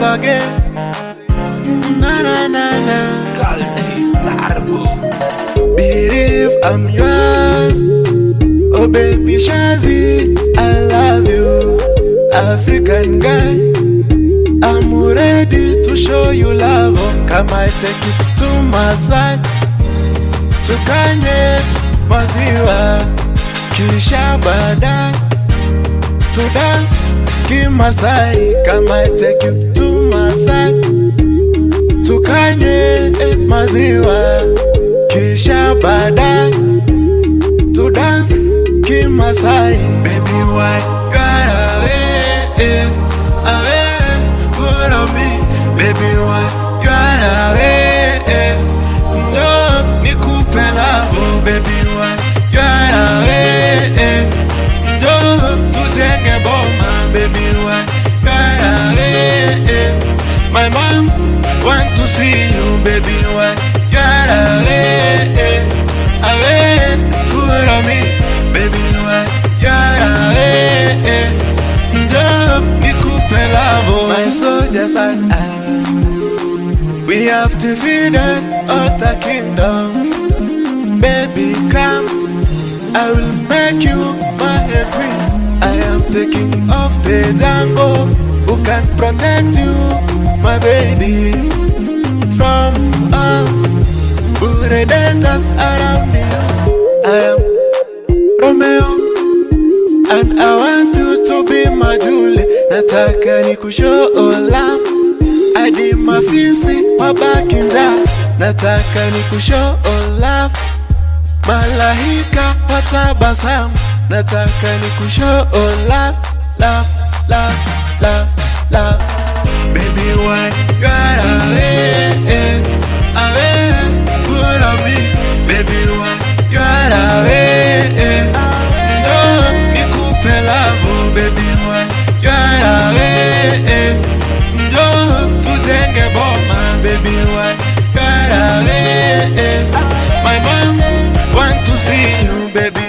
love again. Na na na na. Kaldi Darbo. Believe I'm yours. Oh baby Shazzy, I love you, African guy. I'm ready to show you love. Come I take you to my side, tukanye maziwa kisha baadaye to dance kimasai. Come I take you to my side, tukanye maziwa kisha baadaye to dance kimasai. Baby why you are away, away from me? Baby why you are away? No nikupe love. Baby why you are away? No tutenge boma. Baby why you are away? My mom want to see you. Baby why you are away? Away from me. Baby why you are away? No nikupe love. My soldiers and I, we have defeated all the kingdoms. Baby come, I will make you my queen. I am taking off the Django who can protect you, my baby, from all predators around you. I am Romeo and I want you to be my Julie. Nataka nikushow love hadi mafisi mabakinda. Nataka nikushow love malaika watabasamu. Nataka nikushow love, love, love, love, love. Baby why you are away, away from me? Baby why you are away? No nikupe love. Baby why you are away? No tutenge boma. Baby why you are away? My mom want to see you, baby.